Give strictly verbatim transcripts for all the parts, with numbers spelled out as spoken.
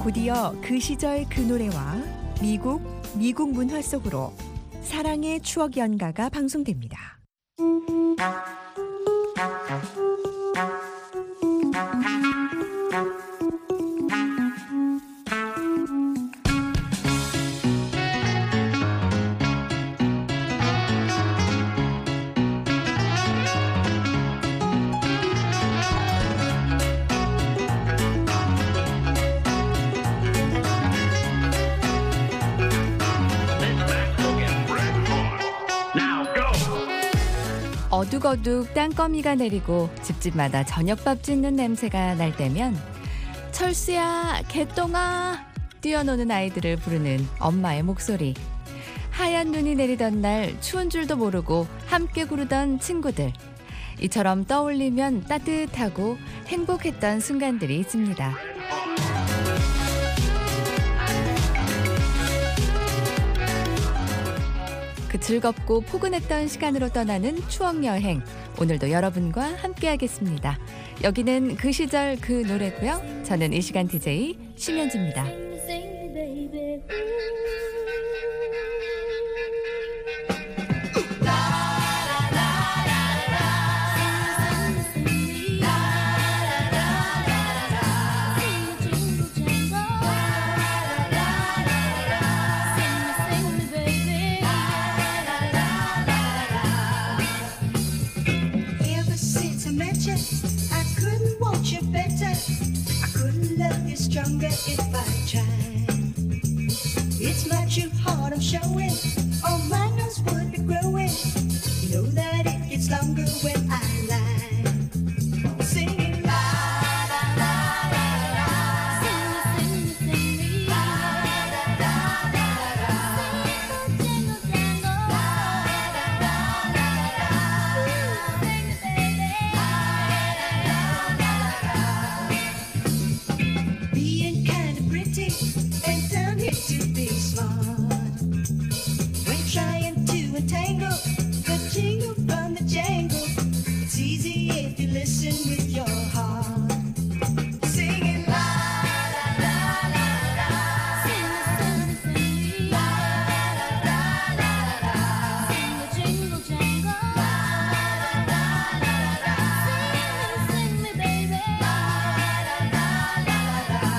곧이어 그 시절 그 노래와 미국, 미국 문화 속으로 사랑의 추억 연가가 방송됩니다. 어둑어둑 땅거미가 내리고 집집마다 저녁밥 짓는 냄새가 날 때면 철수야, 개똥아 뛰어노는 아이들을 부르는 엄마의 목소리, 하얀 눈이 내리던 날 추운 줄도 모르고 함께 구르던 친구들, 이처럼 떠올리면 따뜻하고 행복했던 순간들이 있습니다. 그 즐겁고 포근했던 시간으로 떠나는 추억여행, 오늘도 여러분과 함께하겠습니다. 여기는 그 시절 그 노래고요. 저는 이 시간 디제이 심현지입니다. Stronger if I tried. It's my true heart I'm showing. All my nose would be growing. You know that it gets longer when I lie. Singing la la la la la. Sing me, sing me, sing me. La la la la la la. Jingle, jingle, jingle. La la la la la la. Sing me, baby. La la la la la. Being kind of pretty and down here to be smart. When trying to entangle the jingle from the jangle, it's easy if you listen with your heart. Singing la la la la la. Sing me, sing me, sing me. La la la la la la. Sing the jingle jangle. La la la la la la. Sing me, sing me, baby. La la la la la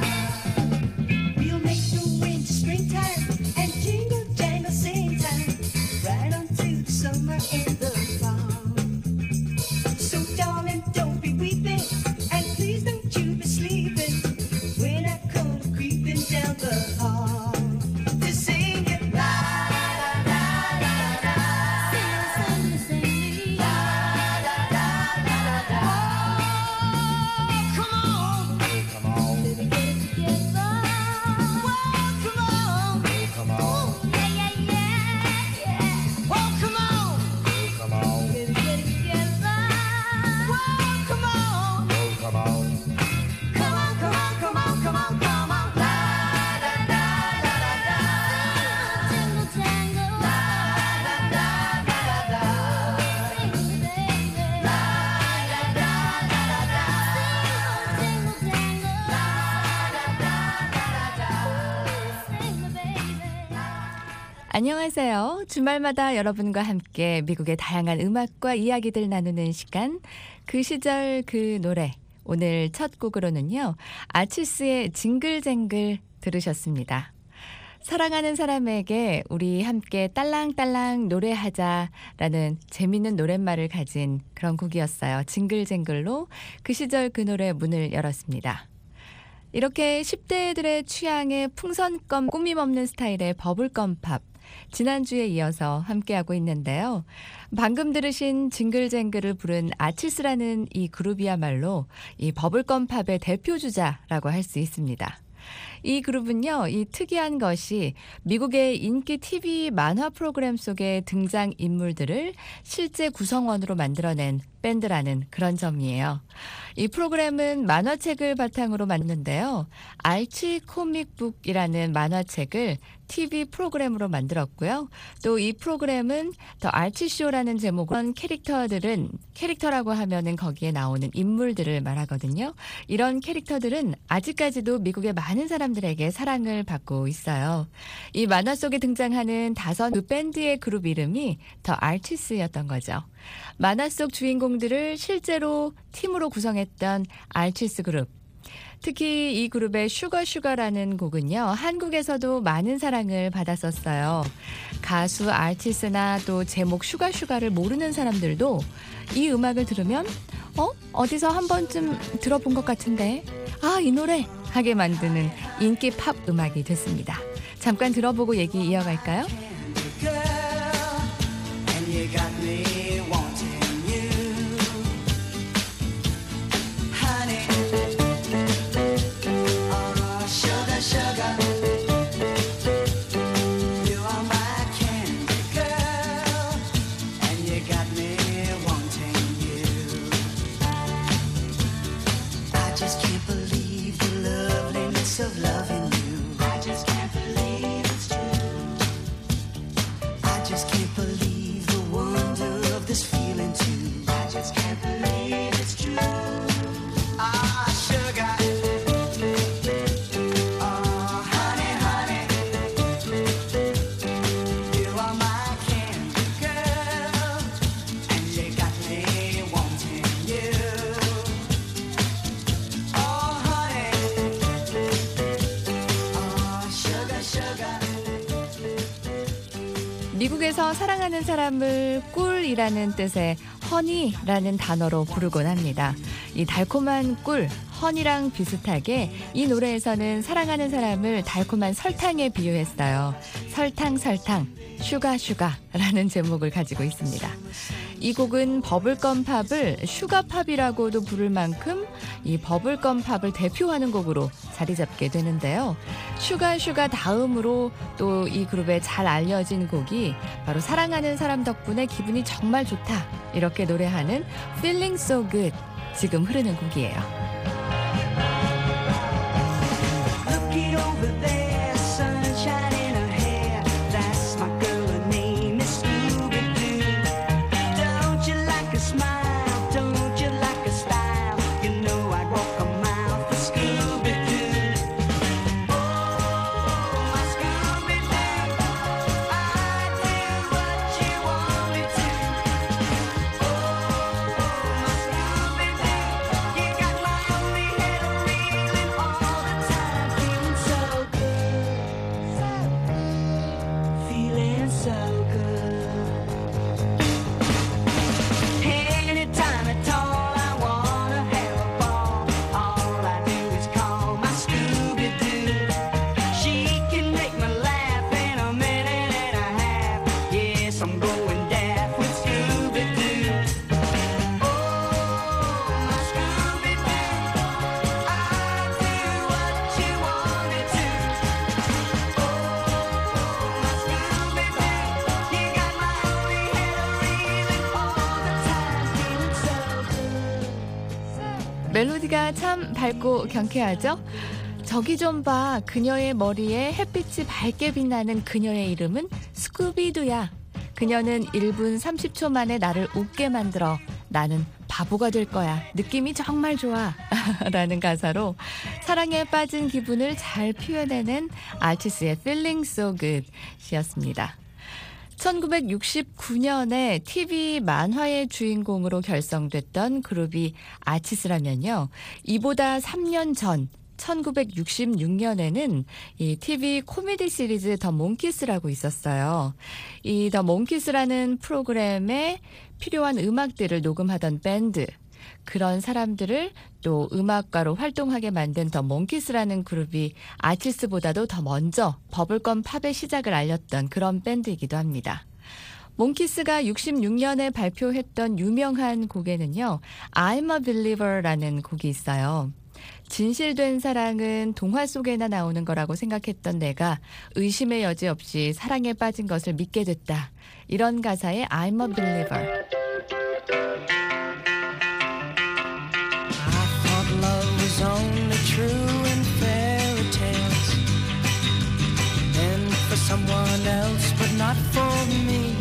la. We'll make the winter springtime and jingle jangle sing time, right on to the summer and the fall. So darling, don't be weeping, and please don't you be sleeping when I come creeping down the hall to sing it la la la la la. Sing me, sing me, sing me. La la la la la la. Oh, come on. Come on, Baby, get it together. Whoa, come on. come on, Ooh, yeah, yeah, yeah, yeah. Oh, come on. come on, Baby, get it together. Whoa, come on. oh, come on. Come on, come on, come on, come on, come on. La, la, la, la, la, la. Jingle, jangle. La, la, la, la, la, la. Sing me, baby. La, la, la, la, la, la. Jingle, jangle. La, la, la, la, la, la. Sing me, baby. 안녕하세요. 주말마다 여러분과 함께 미국의 다양한 음악과 이야기들 나누는 시간, 그 시절 그 노래. 오늘 첫 곡으로는요, 아치스의 징글쟁글 들으셨습니다. 사랑하는 사람에게 우리 함께 딸랑딸랑 노래하자라는 재밌는 노랫말을 가진 그런 곡이었어요. 징글쟁글로 그 시절 그 노래 문을 열었습니다. 이렇게 십 대들의 취향에 풍선껌 꾸밈 없는 스타일의 버블껌 팝, 지난주에 이어서 함께하고 있는데요. 방금 들으신 징글쟁글을 부른 아치스라는 이 그룹이야말로 이 버블껌 팝의 대표주자라고 할 수 있습니다. 이 그룹은요, 이 특이한 것이 미국의 인기 티비 만화 프로그램 속의 등장 인물들을 실제 구성원으로 만들어낸 밴드라는 그런 점이에요. 이 프로그램은 만화책을 바탕으로 만드는데요. 알치 코믹북이라는 만화책을 티비 프로그램으로 만들었고요. 또 이 프로그램은 더 알치 쇼라는 제목으로 캐릭터들은 캐릭터라고 하면은 거기에 나오는 인물들을 말하거든요. 이런 캐릭터들은 아직까지도 미국의 많은 사람들에게 사랑을 받고 있어요. 이 만화 속에 등장하는 다섯 그 밴드의 그룹 이름이 더 알치스였던 거죠. 만화 속 주인공들을 실제로 팀으로 구성했던 알치스 그룹. 특히 이 그룹의 슈가 슈가라는 곡은요, 한국에서도 많은 사랑을 받았었어요. 가수 알치스나 또 제목 슈가 슈가를 모르는 사람들도 이 음악을 들으면 어? 어디서 한 번쯤 들어본 것 같은데? 아, 이 노래! 하게 만드는 인기 팝 음악이 됐습니다. 잠깐 들어보고 얘기 이어갈까요? Of loving you, I just can't believe it's true. I just can't believe the wonder of this feeling too. I just can't believe it's true. Ah, sugar. Oh, honey, honey. You are my candy girl, and you got me wanting you. Oh, honey. 미국에서 사랑하는 사람을 꿀이라는 뜻의 허니라는 단어로 부르곤 합니다. 이 달콤한 꿀, 허니랑 비슷하게 이 노래에서는 사랑하는 사람을 달콤한 설탕에 비유했어요. 설탕 설탕, 슈가 슈가라는 제목을 가지고 있습니다. 이 곡은 버블껌 팝을 슈가팝이라고도 부를 만큼 이 버블껌 팝을 대표하는 곡으로 자리 잡게 되는데요. 슈가 슈가 다음으로 또 이 그룹에 잘 알려진 곡이 바로 사랑하는 사람 덕분에 기분이 정말 좋다 이렇게 노래하는 Feeling So Good, 지금 흐르는 곡이에요. Look it over there, sunshine in her hair. That's my girl, her name is Scooby-Doo. Don't you like a smile? Don't you like a style? You know I'd walk a mile for Scooby-Doo. Oh, my Scooby-Doo, I'd do what you want me to. Oh, my Scooby-Doo, you got my only head reeling all the time. Feeling so good, feeling so good. Anytime at all, I wanna have a ball. All I do is call my Scooby-Doo. She can make me laugh in a minute and a half. Yes, I'm going daft with Scooby-Doo. Oh, my Scooby-Doo, I do what you want me to. Oh, my Scooby-Doo, you got my only head reeling all the time. Feeling so good. 멜로디가 참 밝고 경쾌하죠? 저기 좀 봐, 그녀의 머리에 햇빛이 밝게 빛나는 그녀의 이름은 스쿠비두야. 그녀는 일 분 삼십 초 만에 나를 웃게 만들어. 나는 바보가 될 거야. 느낌이 정말 좋아. 라는 가사로 사랑에 빠진 기분을 잘 표현해낸 알치스의 Feeling So Good 이었습니다. 천구백육십구 년에 티비 만화의 주인공으로 결성됐던 그룹이 아치스라면요. 이보다 삼 년 전 천구백육십육 년에는 이 티비 코미디 시리즈 더 몽키스라고 있었어요. 이 더 몽키스라는 프로그램에 필요한 음악들을 녹음하던 밴드, 그런 사람들을 또 음악가로 활동하게 만든 더 몽키스라는 그룹이 아치스보다도 더 먼저 버블껌 팝의 시작을 알렸던 그런 밴드이기도 합니다. 몽키스가 육십육 년에 발표했던 유명한 곡에는요, I'm a Believer라는 곡이 있어요. 진실된 사랑은 동화 속에나 나오는 거라고 생각했던 내가 의심의 여지 없이 사랑에 빠진 것을 믿게 됐다. 이런 가사의 I'm a believer. I thought love was only true in fairy tales and for someone else but not for me.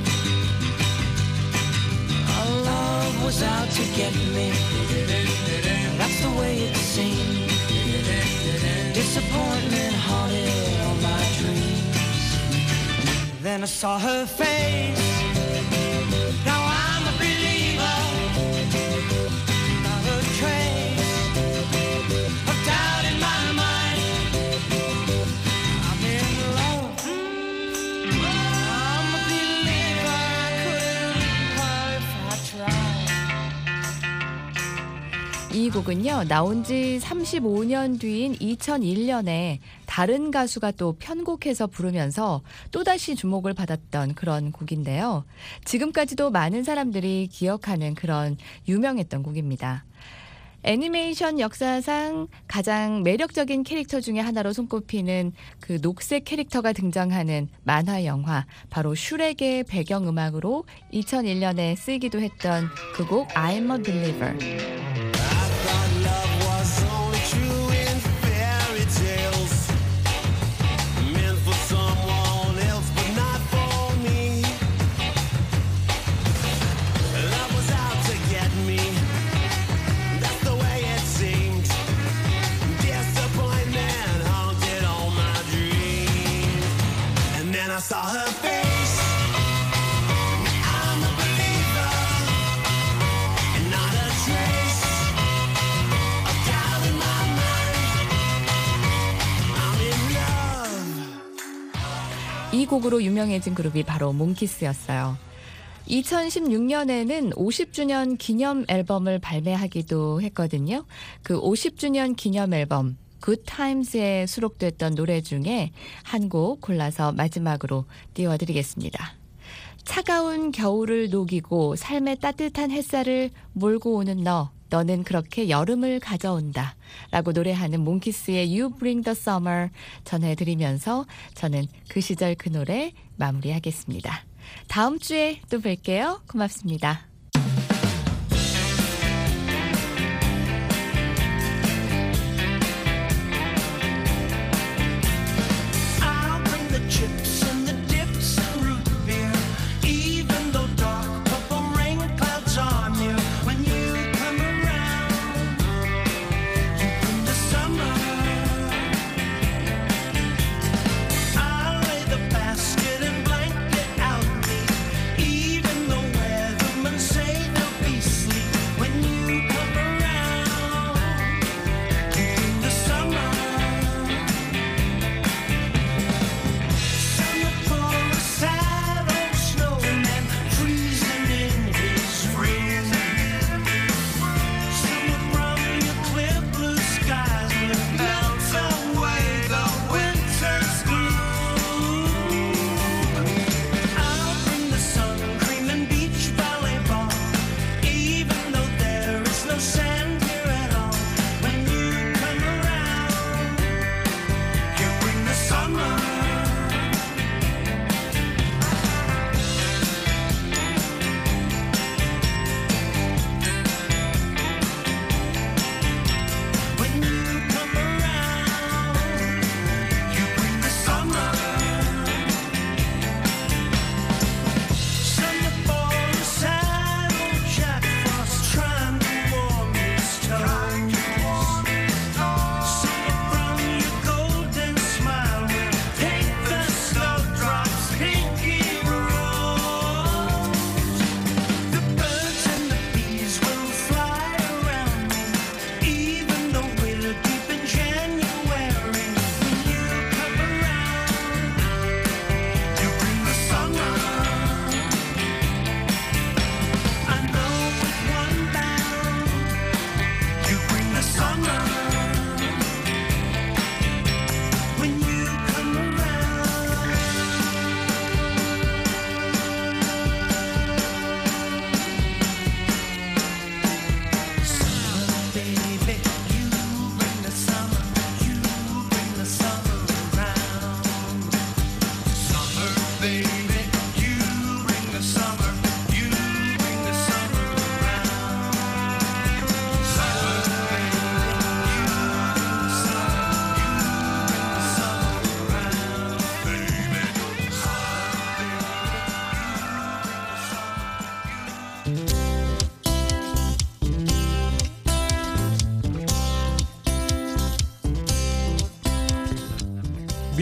Our love was out to get me. That's the way it seemed. Disappointment haunted all my dreams. Then I saw her face. Now I'm a believer. Not a trace of doubt in my mind. I'm in love. I'm a believer. I couldn't cry if I tried. 이 곡은요, 나온 지 삼십오 년 뒤인 이천일 년에 다른 가수가 또 편곡해서 부르면서 또다시 주목을 받았던 그런 곡인데요. 지금까지도 많은 사람들이 기억하는 그런 유명했던 곡입니다. 애니메이션 역사상 가장 매력적인 캐릭터 중에 하나로 손꼽히는 그 녹색 캐릭터가 등장하는 만화 영화, 바로 슈렉의 배경음악으로 이천일 년에 쓰이기도 했던 그 곡 I'm a believer. I saw her face. I'm a believer, and not a trace of doubt in my mind. I'm in love. 이 곡으로 유명해진 그룹이 바로 몽키스였어요. 이천십육 년에는 오십 주년 기념 앨범을 발매하기도 했거든요. 그 오십 주년 기념 앨범 Good Times에 수록됐던 노래 중에 한 곡 골라서 마지막으로 띄워드리겠습니다. 차가운 겨울을 녹이고 삶의 따뜻한 햇살을 몰고 오는 너, 너는 그렇게 여름을 가져온다 라고 노래하는 몽키스의 You Bring the Summer 전해드리면서 저는 그 시절 그 노래 마무리하겠습니다. 다음 주에 또 뵐게요. 고맙습니다. Chips and the dips and root beer. Even though dark purple rain clouds are near, when you come around, you bring the summer. I'll lay the basket and blanket out me, even the weatherman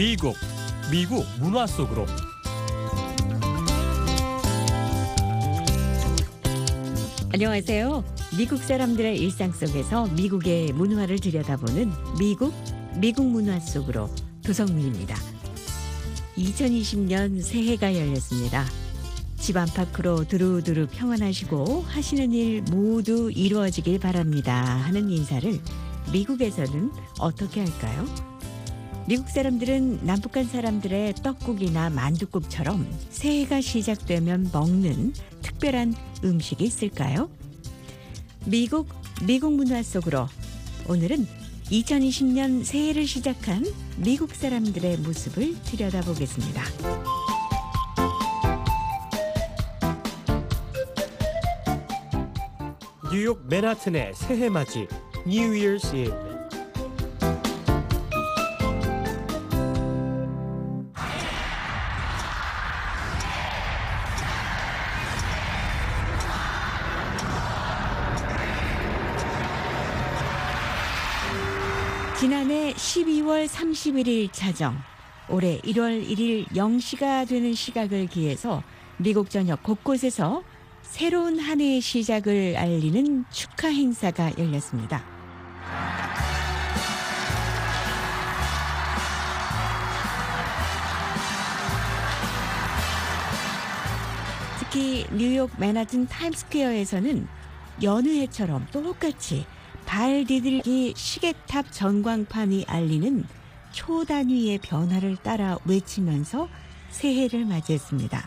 미국, 미국 문화 속으로. 안녕하세요. 미국 사람들의 일상 속에서 미국의 문화를 들여다보는 미국, 미국 문화 속으로 도성민입니다. 이천이십 년 새해가 열렸습니다. 집 안팎으로 두루두루 평안하시고 하시는 일 모두 이루어지길 바랍니다 하는 인사를 미국에서는 어떻게 할까요? 미국 사람들은 남북한 사람들의 떡국이나 만둣국처럼 새해가 시작되면 먹는 특별한 음식이 있을까요? 미국, 미국 문화 속으로 오늘은 이천이십 년 새해를 시작한 미국 사람들의 모습을 들여다보겠습니다. 뉴욕 맨하튼의 새해 맞이 New Year's Eve. 지난해 십이월 삼십일일 자정, 올해 일월 일일 영 시가 되는 시각을 기해서 미국 전역 곳곳에서 새로운 한 해의 시작을 알리는 축하 행사가 열렸습니다. 특히 뉴욕 맨하튼 타임스퀘어에서는 여느 해처럼 똑같이 발 디딜기 시계탑 전광판이 알리는 초단위의 변화를 따라 외치면서 새해를 맞이했습니다.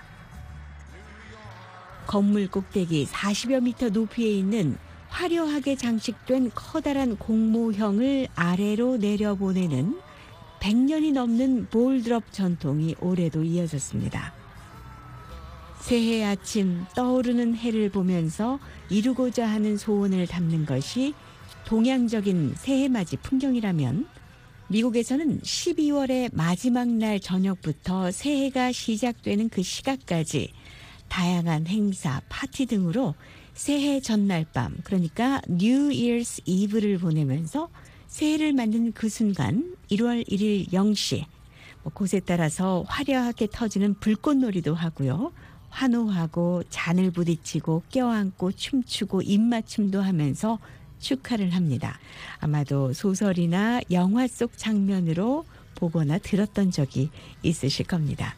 건물 꼭대기 사십여 미터 높이에 있는 화려하게 장식된 커다란 공모형을 아래로 내려보내는 백 년이 넘는 볼드롭 전통이 올해도 이어졌습니다. 새해 아침 떠오르는 해를 보면서 이루고자 하는 소원을 담는 것이 동양적인 새해맞이 풍경이라면 미국에서는 십이월의 마지막 날 저녁부터 새해가 시작되는 그 시각까지 다양한 행사, 파티 등으로 새해 전날 밤, 그러니까 New Year's Eve를 보내면서 새해를 맞는 그 순간 일월 일일 영 시, 뭐 곳에 따라서 화려하게 터지는 불꽃놀이도 하고요. 환호하고 잔을 부딪히고 껴안고 춤추고 입맞춤도 하면서 축하를 합니다. 아마도 소설이나 영화 속 장면으로 보거나 들었던 적이 있으실 겁니다.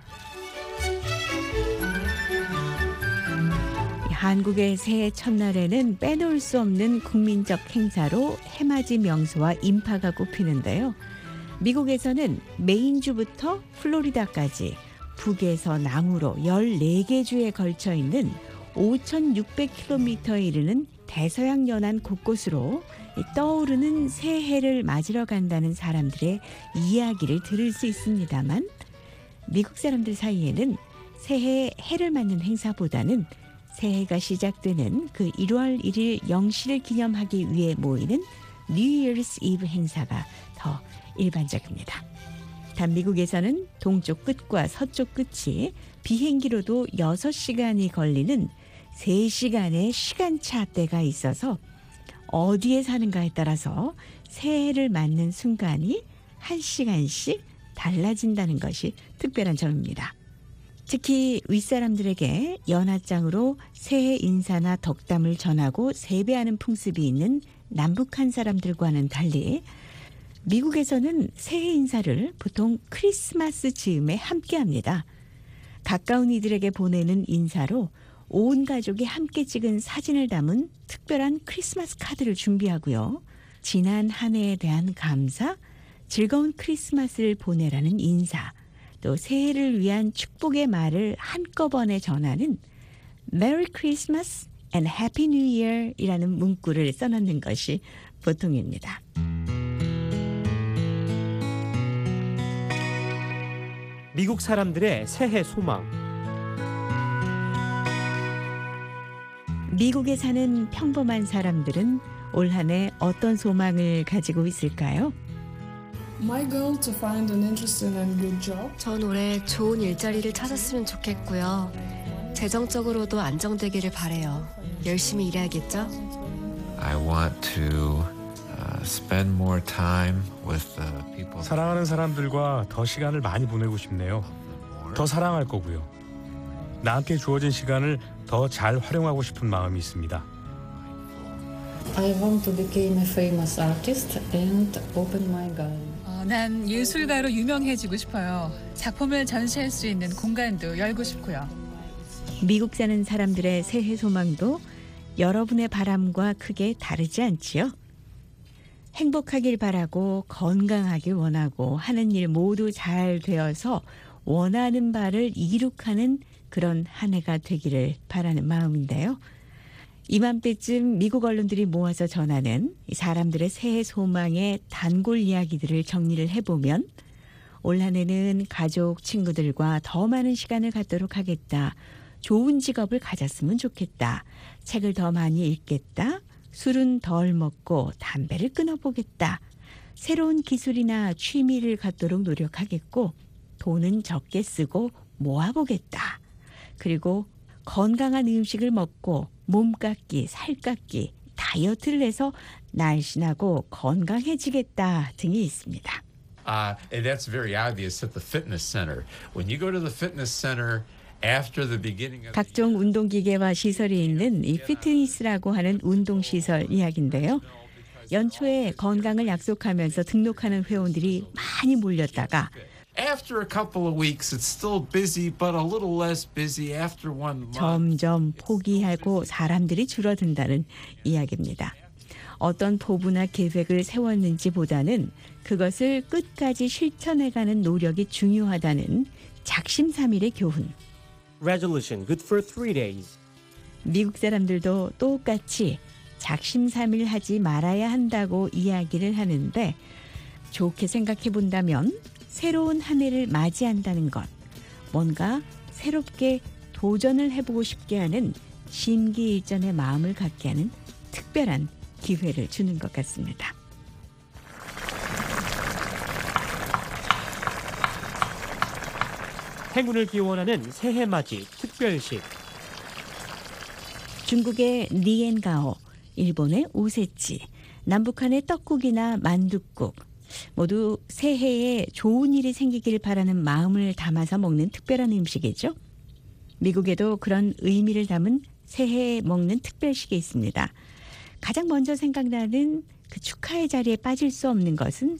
한국의 새해 첫날에는 빼놓을 수 없는 국민적 행사로 해맞이 명소와 인파가 꼽히는데요. 미국에서는 메인주부터 플로리다까지 북에서 남으로 열네 개 주에 걸쳐 있는 오천육백 킬로미터에 이르는 대서양 연안 곳곳으로 떠오르는 새해를 맞으러 간다는 사람들의 이야기를 들을 수 있습니다만 미국 사람들 사이에는 새해 해를 맞는 행사보다는 새해가 시작되는 그 일월 일일 영 시를 기념하기 위해 모이는 New Year's Eve 행사가 더 일반적입니다. 단 미국에서는 동쪽 끝과 서쪽 끝이 비행기로도 여섯 시간이 걸리는 세 시간의 시간차 때가 있어서 어디에 사는가에 따라서 새해를 맞는 순간이 한 시간씩 달라진다는 것이 특별한 점입니다. 특히 윗사람들에게 연하장으로 새해 인사나 덕담을 전하고 세배하는 풍습이 있는 남북한 사람들과는 달리 미국에서는 새해 인사를 보통 크리스마스 즈음에 함께합니다. 가까운 이들에게 보내는 인사로 온 가족이 함께 찍은 사진을 담은 특별한 크리스마스 카드를 준비하고요. 지난 한 해에 대한 감사, 즐거운 크리스마스를 보내라는 인사, 또 새해를 위한 축복의 말을 한꺼번에 전하는 Merry Christmas and Happy New Year 이라는 문구를 써놓는 것이 보통입니다. 미국 사람들의 새해 소망. 미국에 사는 평범한 사람들은 올 한 해 어떤 소망을 가지고 있을까요? My goal to find an interesting and good job. 전 올해 좋은 일자리를 찾았으면 좋겠고요. 재정적으로도 안정되기를 바래요. 열심히 일해야겠죠? I want to uh, spend more time with the people. 사랑하는 사람들과 더 시간을 많이 보내고 싶네요. 더 사랑할 거고요. 나한테 주어진 시간을 더 잘 활용하고 싶은 마음이 있습니다. I want to become a famous artist and open my gallery. 어, 난 예술가로 유명해지고 싶어요. 작품을 전시할 수 있는 공간도 열고 싶고요. 미국 사는 사람들의 새해 소망도 여러분의 바람과 크게 다르지 않지요? 행복하길 바라고 건강하길 원하고 하는 일 모두 잘 되어서 원하는 바를 이룩하는 그런 한 해가 되기를 바라는 마음인데요. 이맘때쯤 미국 언론들이 모아서 전하는 사람들의 새해 소망의 단골 이야기들을 정리를 해보면 올 한 해는 가족, 친구들과 더 많은 시간을 갖도록 하겠다. 좋은 직업을 가졌으면 좋겠다. 책을 더 많이 읽겠다. 술은 덜 먹고 담배를 끊어보겠다. 새로운 기술이나 취미를 갖도록 노력하겠고 돈은 적게 쓰고 모아보겠다. 그리고 건강한 음식을 먹고 몸 깎기, 살 깎기, 다이어트를 해서 날씬하고 건강해지겠다 등이 있습니다. Uh, and that's very obvious at the fitness center. When you go to the fitness center after the beginning of 각종 운동기계와 시설이 있는 이 피트니스라고 하는 운동시설 이야기인데요. 연초에 건강을 약속하면서 등록하는 회원들이 많이 몰렸다가 After a couple of weeks, it's still busy, but a little less busy after one month. 점점 포기하고 사람들이 줄어든다는 이야기입니다. 어떤 포부나 계획을 세웠는지보다는 그것을 끝까지 실천해가는 노력이 중요하다는 작심삼일의 교훈. Resolution good for three days. 미국 사람들도 똑같이 작심삼일 하지 말아야 한다고 이야기를 하는데 좋게 생각해 본다면 새로운 한 해를 맞이한다는 것, 뭔가 새롭게 도전을 해보고 싶게 하는 심기일전의 마음을 갖게 하는 특별한 기회를 주는 것 같습니다. 행운을 기원하는 새해 맞이 특별식. 중국의 니엔가오, 일본의 오세치, 남북한의 떡국이나 만둣국, 모두 새해에 좋은 일이 생기길 바라는 마음을 담아서 먹는 특별한 음식이죠. 미국에도 그런 의미를 담은 새해에 먹는 특별식이 있습니다. 가장 먼저 생각나는 그 축하의 자리에 빠질 수 없는 것은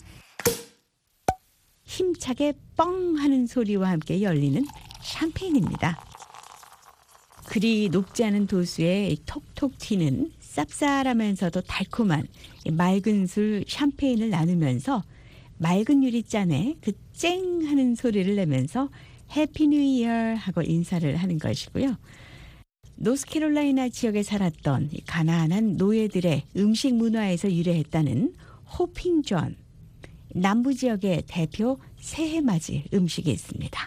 힘차게 뻥 하는 소리와 함께 열리는 샴페인입니다. 그리 녹지 않은 도수에 톡톡 튀는 쌉쌀하면서도 달콤한 맑은 술 샴페인을 나누면서 맑은 유리잔에 그 쨍 하는 소리를 내면서 해피 뉴 이어 하고 인사를 하는 것이고요. 노스캐롤라이나 지역에 살았던 가난한 노예들의 음식 문화에서 유래했다는 호핑 존, 남부 지역의 대표 새해맞이 음식이 있습니다.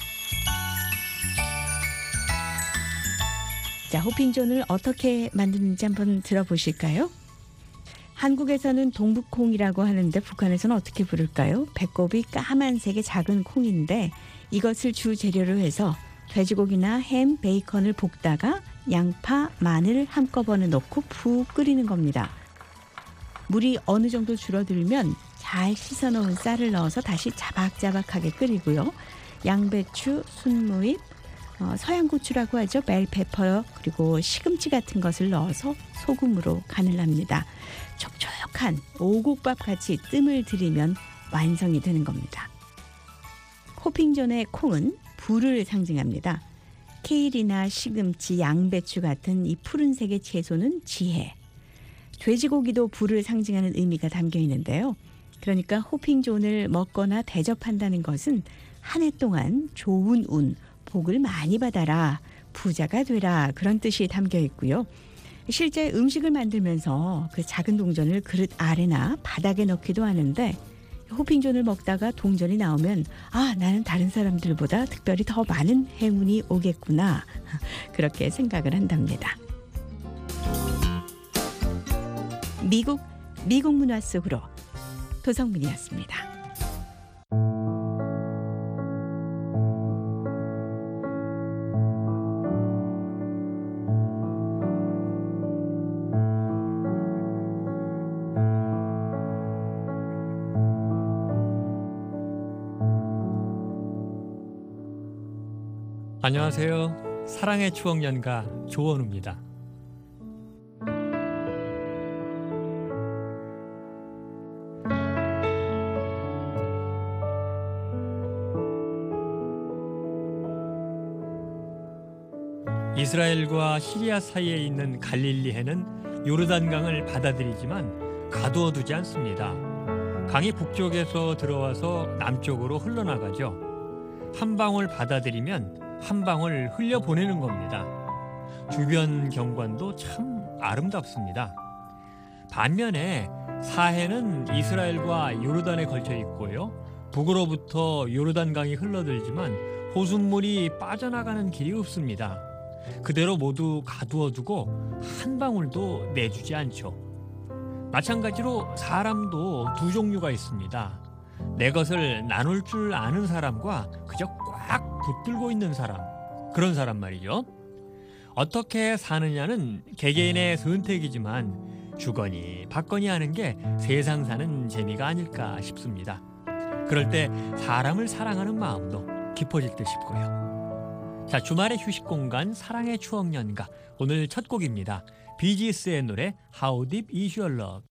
자, 호핑존을 어떻게 만드는지 한번 들어보실까요? 한국에서는 동북콩이라고 하는데 북한에서는 어떻게 부를까요? 배꼽이 까만색의 작은 콩인데 이것을 주 재료로 해서 돼지고기나 햄, 베이컨을 볶다가 양파, 마늘 한꺼번에 넣고 푹 끓이는 겁니다. 물이 어느 정도 줄어들면 잘 씻어놓은 쌀을 넣어서 다시 자박자박하게 끓이고요. 양배추, 순무잎, 어, 서양고추라고 하죠. 벨페퍼 그리고 시금치 같은 것을 넣어서 소금으로 간을 합니다. 촉촉한 오곡밥 같이 뜸을 들이면 완성이 되는 겁니다. 호핑존의 콩은 불을 상징합니다. 케일이나 시금치, 양배추 같은 이 푸른색의 채소는 지혜. 돼지고기도 불을 상징하는 의미가 담겨 있는데요. 그러니까 호핑존을 먹거나 대접한다는 것은 한 해 동안 좋은 운, 복을 많이 받아라, 부자가 되라 그런 뜻이 담겨 있고요. 실제 음식을 만들면서 그 작은 동전을 그릇 아래나 바닥에 넣기도 하는데 호핑존을 먹다가 동전이 나오면 아, 나는 다른 사람들보다 특별히 더 많은 행운이 오겠구나 그렇게 생각을 한답니다. 미국, 미국 문화 속으로 도성문이었습니다. 안녕하세요. 사랑의 추억 연가 조원우입니다. 이스라엘과 시리아 사이에 있는 갈릴리해는 요르단강을 받아들이지만 가두어두지 않습니다. 강이 북쪽에서 들어와서 남쪽으로 흘러나가죠. 한 방울 받아들이면 한 방울 흘려보내는 겁니다. 주변 경관도 참 아름답습니다. 반면에 사해는 이스라엘과 요르단에 걸쳐 있고요. 북으로부터 요르단강이 흘러들지만 호숫물이 빠져나가는 길이 없습니다. 그대로 모두 가두어두고 한 방울도 내주지 않죠. 마찬가지로 사람도 두 종류가 있습니다. 내 것을 나눌 줄 아는 사람과 그저 꽉 붙들고 있는 사람, 그런 사람 말이죠. 어떻게 사느냐는 개개인의 선택이지만 주거니 받거니 하는 게 세상 사는 재미가 아닐까 싶습니다. 그럴 때 사람을 사랑하는 마음도 깊어질 듯 싶고요. 자, 주말의 휴식 공간 사랑의 추억 연가, 오늘 첫 곡입니다. 비지스의 노래 How Deep Is Your Love.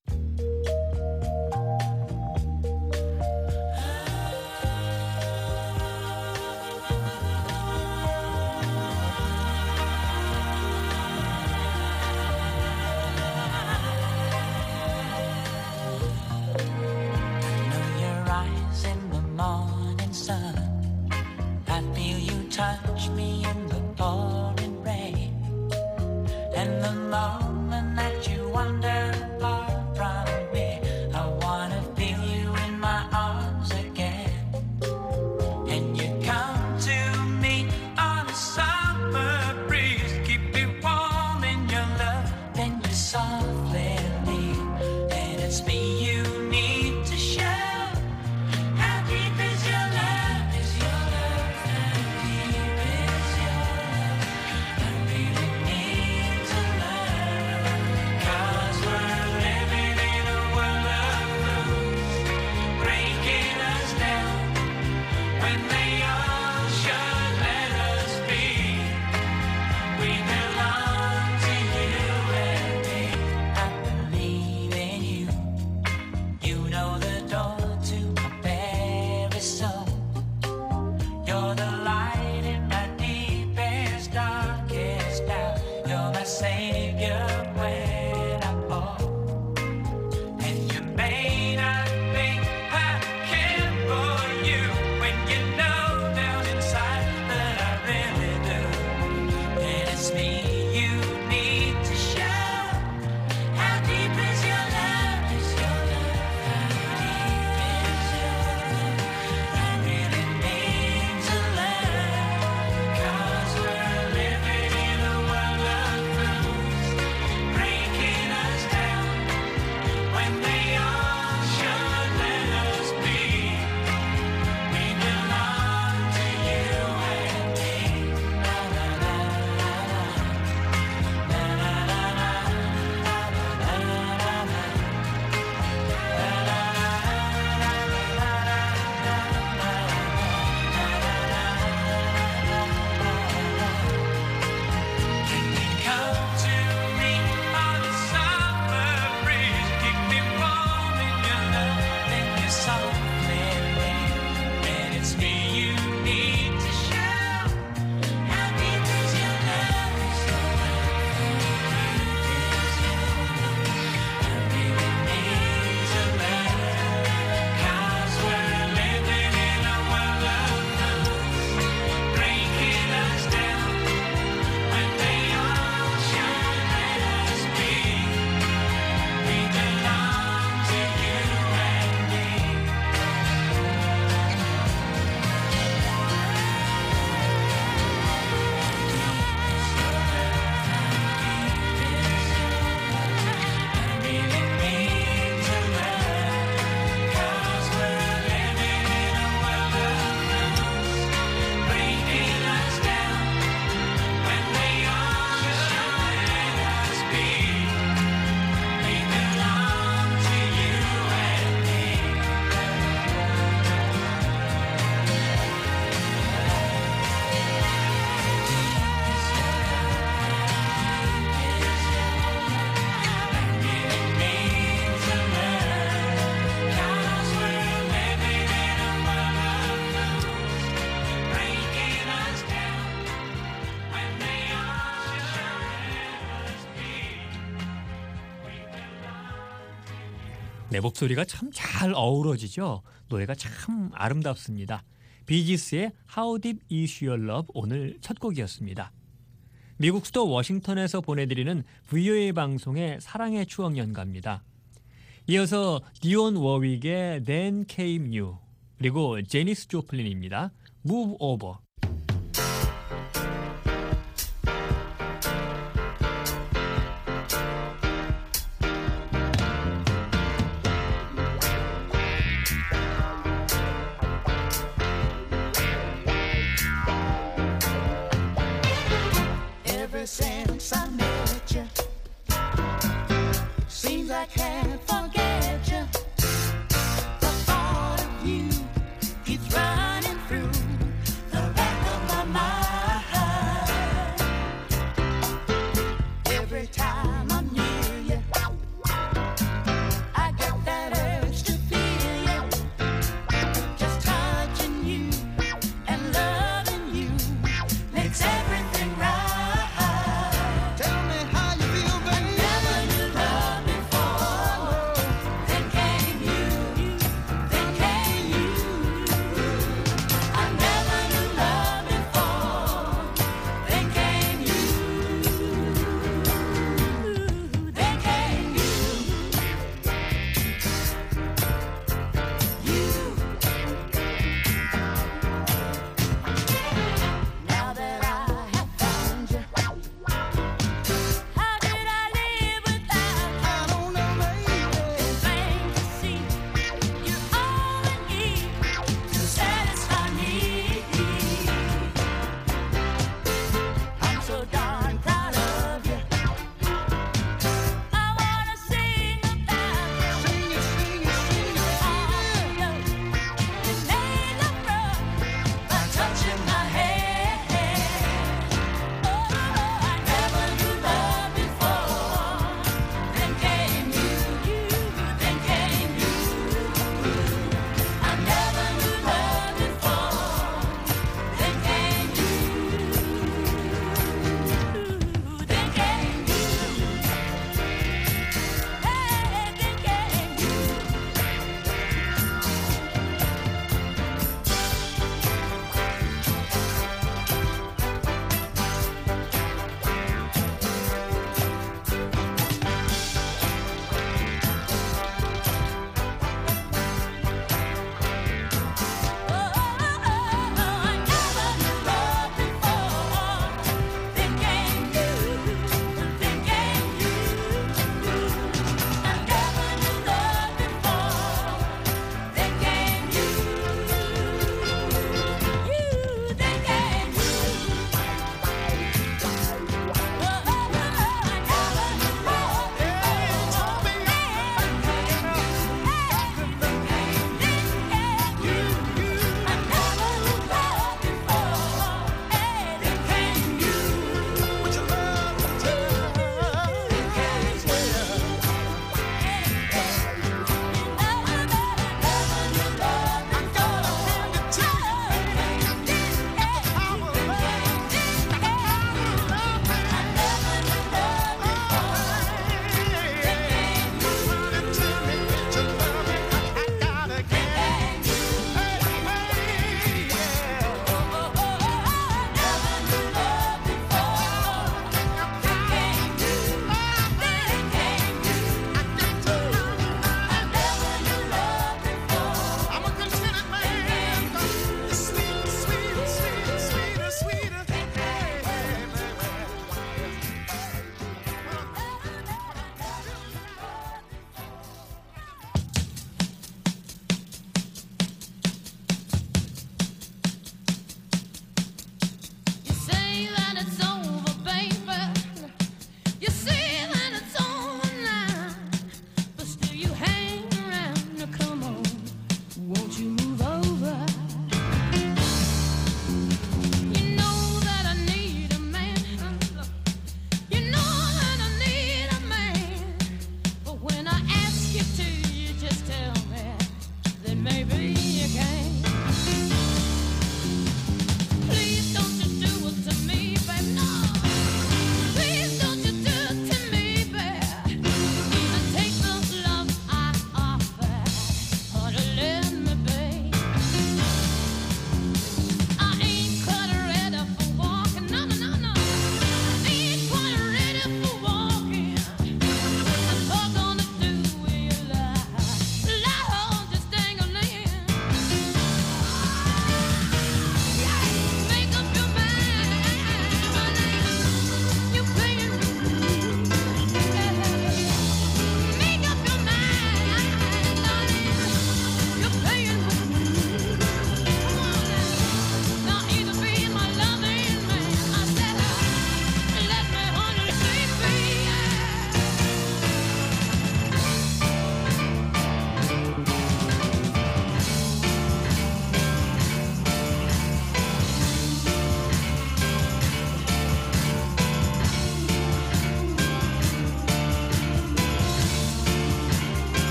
Touch me in the pouring rain, and the moment that you wander far from me, I wanna feel you in my arms again. And you come to me on a summer breeze, keep me warm in your love, then you softly leave, and it's me you need to show. How deep is your love? Is your love? How deep is your love? I really need to learn. 네, 목소리가 참 잘 어우러지죠. 노래가 참 아름답습니다. 비지스의 How Deep Is Your Love 오늘 첫 곡이었습니다. 미국 수도 워싱턴에서 보내드리는 브이오에이 방송의 사랑의 추억 연가입니다. 이어서 디온 워윅의 Then Came You 그리고 제니스 조플린입니다. Move Over. Ever since I met you, seems I can't forget you. The thought of you keeps running through the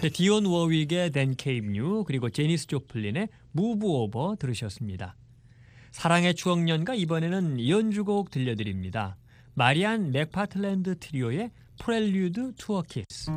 이렇게 디온 워윅의 댄 케이브뉴 그리고 제니스 조플린의 무브 오버 들으셨습니다. 사랑의 추억연가 이번에는 연주곡 들려드립니다. 마리안 맥파틀랜드 트리오의 프렐류드 투어 키스.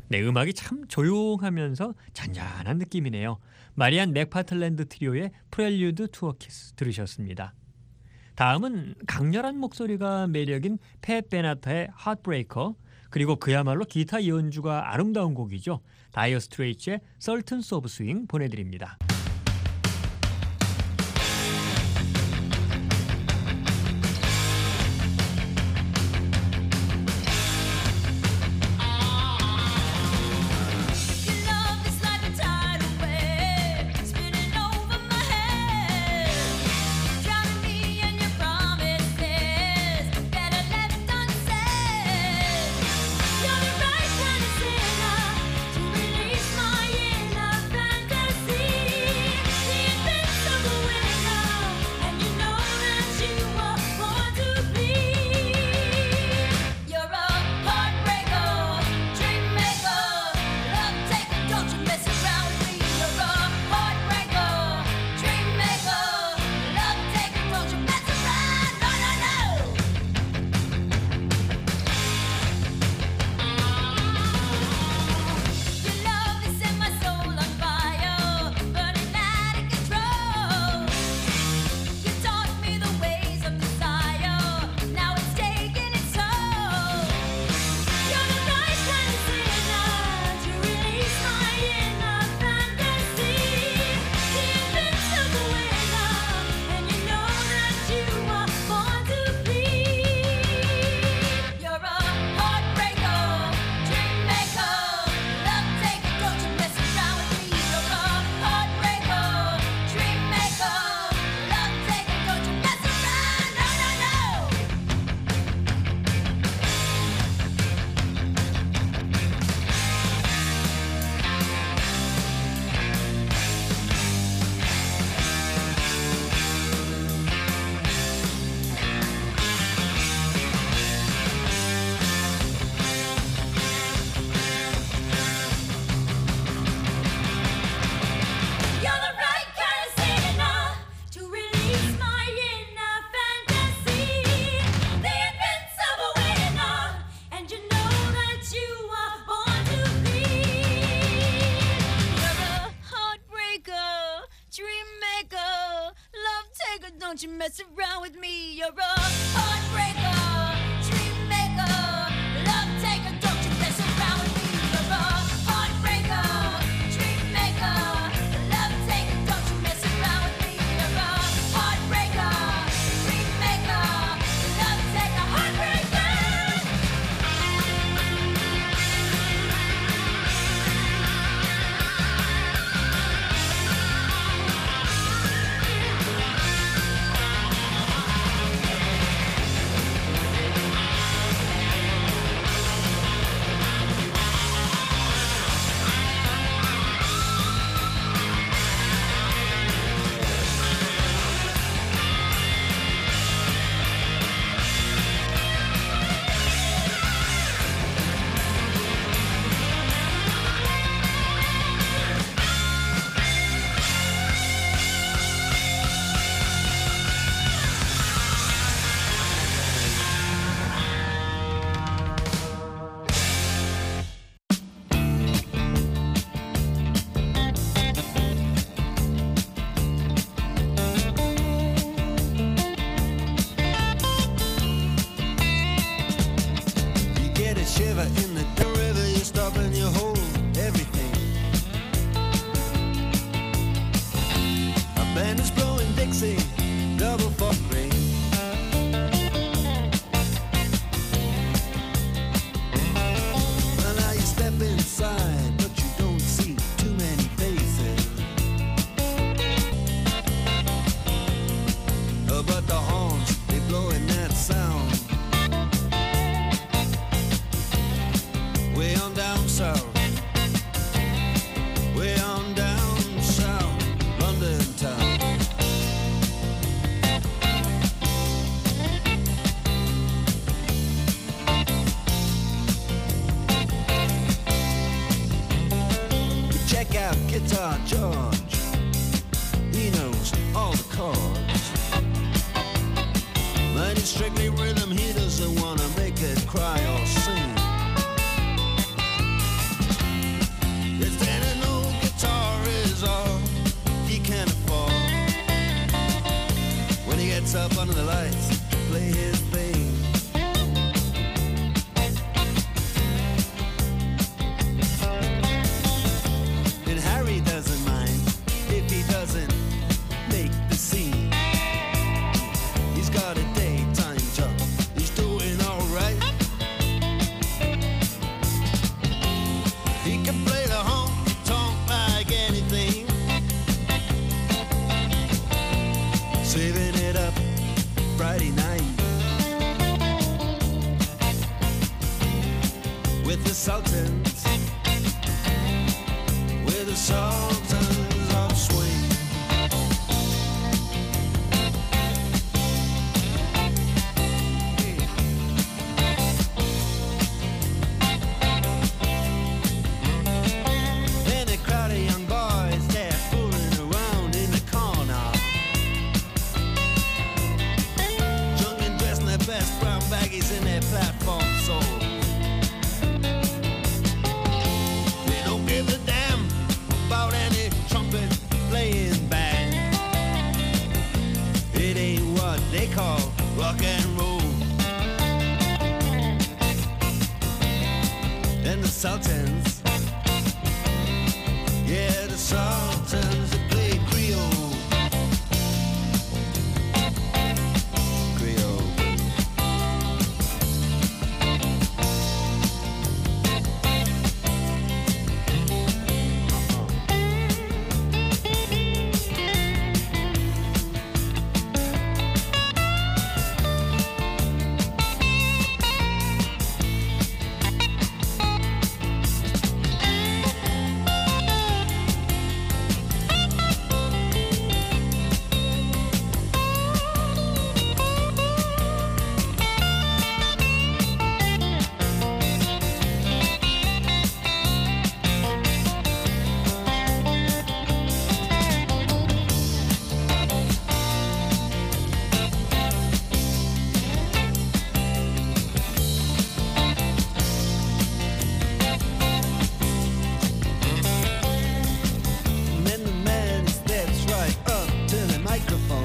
네, 음악이 참 조용하면서 잔잔한 느낌이네요. 마리안 맥파틀랜드 트리오의 프렐류드 투 어 키스 들으셨습니다. 다음은 강렬한 목소리가 매력인 팻 베나타의 하트브레이커, 그리고 그야말로 기타 연주가 아름다운 곡이죠. 다이어 스트레이츠의 Sultans of Swing 보내드립니다. Don't you mess around with me, you're a heartbreaker, dream maker, love taker. Don't you mess around with me, you're a heartbreaker, dream maker, love taker. Don't you mess around with me, you're a heartbreaker, dream maker, love taker, heartbreaker. Shiver in the river, you stop and you hold everything. A band is blowing Dixie, double for rain. Well, now you step inside, but you don't see too many faces. Oh, but the horns, they blowing that sound. Way on down south, way on down south, London town. We check out Guitar George, he knows all the chords. But it's strictly rhythm, he doesn't wanna make it cry or sing. with the Sultans, with the Sultans of Swing. Then a crowd of young boys, they're fooling around in the corner, drunk and dressed in their best brown baggies in their platform soul. They don't give a damn about any trumpet playing band. It ain't what they call rock and roll. And the Sultans, yeah, the Sultans that play Creole. Creole. Then the man steps right up to the microphone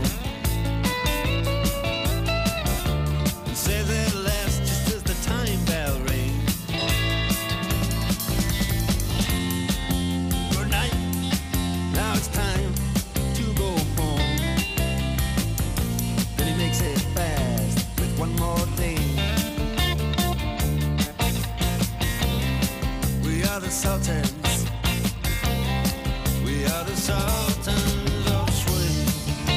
and says at last, just as the time bell rings, good night, now it's time to go home. Then he makes it fast with one more thing. We are the Sultans. We are the Sultans of Swing.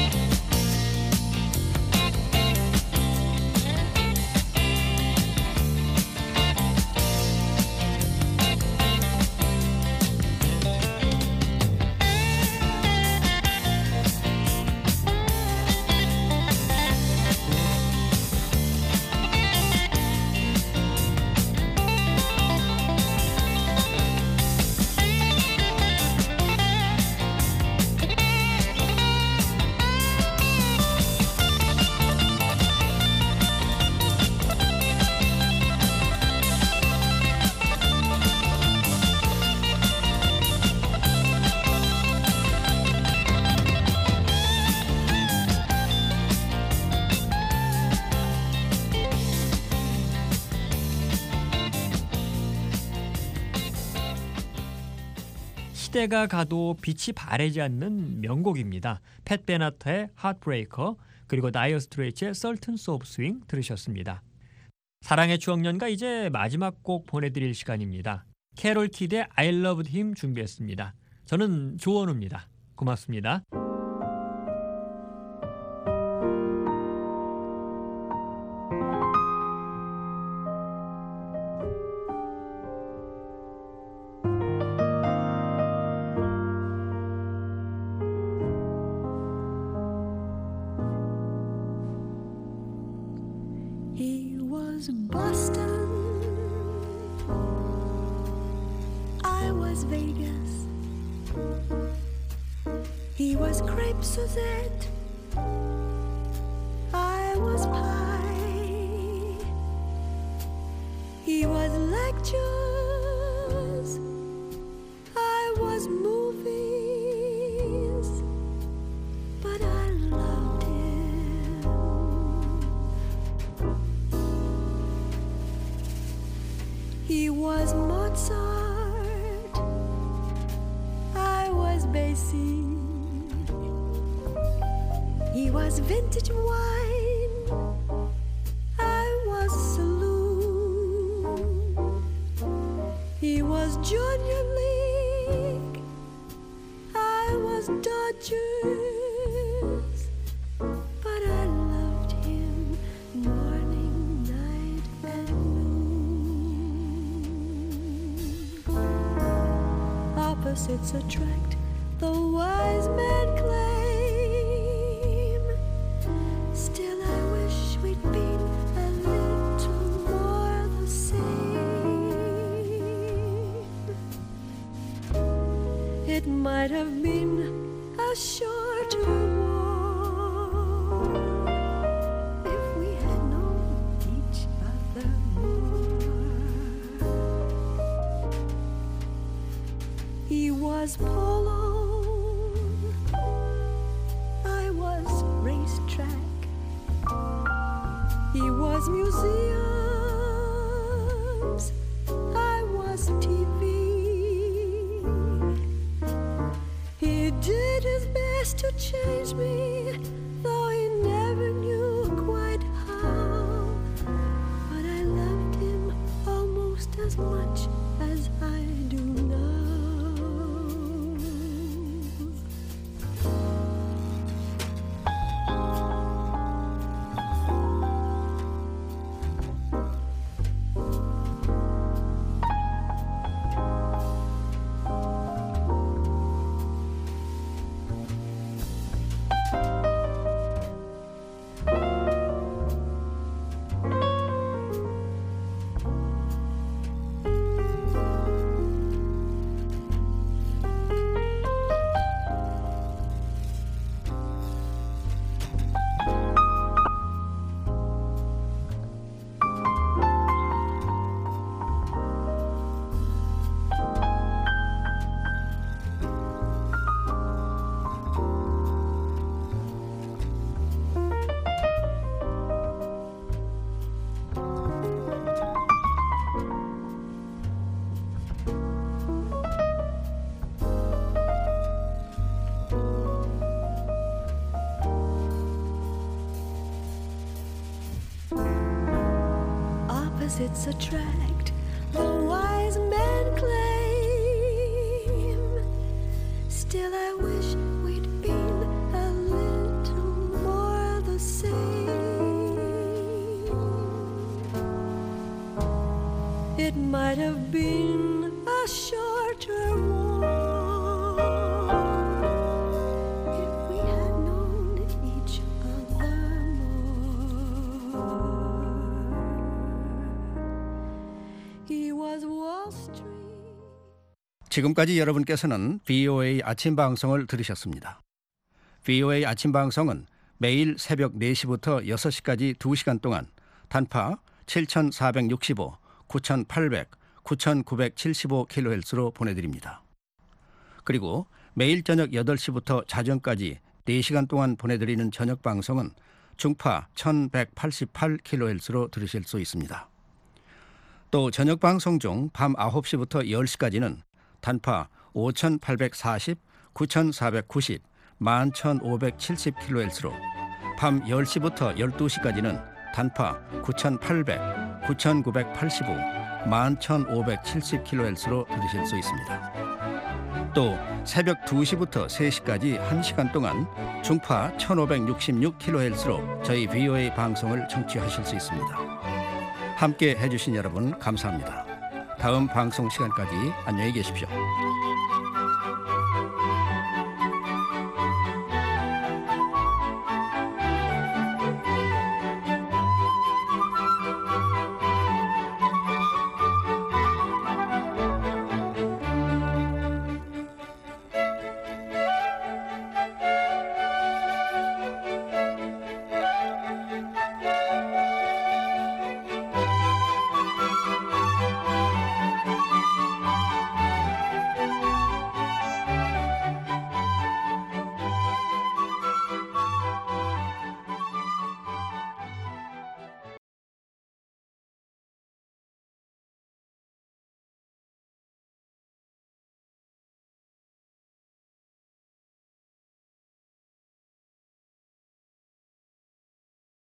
시대가 가도 빛이 바래지 않는 명곡입니다. 팻 베나터의 Heartbreaker, 그리고 다이어 스트레이츠의 Sultans of Swing 들으셨습니다. 사랑의 추억연가 이제 마지막 곡 보내드릴 시간입니다. 캐롤 키드의 I Loved Him 준비했습니다. 저는 조원우입니다. 고맙습니다. He was Boston, I was Vegas. He was Crepe Suzette, I was pie. He was lectures, I was movies, but I loved him. He was Mozart, I was Basie. He was vintage wine, I was saloon. He was Junior League, I was Dodgers, but I loved him morning, night, and noon. Opposites attract, the wise men claim. Still I wish we'd been a little more the same. It might have been a shorter war if we had known each other more. He was polo, I was racetrack. He was museums, I was T V. He did his best to change me, though he never knew quite how. But I loved him almost as much as I do now. Opposites attract, the wise men claim. Still I wish we'd been a little more the same. It might have been a shorter war if we had known each other more. He was Wall Street. 지금까지 여러분께서는 브이오에이 아침 방송을 들으셨습니다. 브이오에이 아침 방송은 매일 새벽 네 시부터 여섯 시까지 두 시간 동안 단파 칠천사백육십오, 구천팔백, 구천구백칠십오 킬로헤르츠로 보내드립니다. 그리고 매일 저녁 여덟 시부터 자정까지 네 시간 동안 보내드리는 저녁 방송은 중파 천백팔십팔 킬로헤르츠로 들으실 수 있습니다. 또 저녁 방송 중 밤 아홉 시부터 열 시까지는 단파 오천팔백사십, 구천사백구십, 만 천오백칠십 킬로헤르츠로, 밤 열 시부터 열두 시까지는 단파 구천팔백, 구천구백팔십오, 만 천오백칠십 킬로헤르츠로 들으실 수 있습니다. 또 새벽 두 시부터 세 시까지 한 시간 동안 중파 천오백육십육 킬로헤르츠로 저희 브이오에이 방송을 청취하실 수 있습니다. 함께 해주신 여러분 감사합니다. 다음 방송 시간까지 안녕히 계십시오.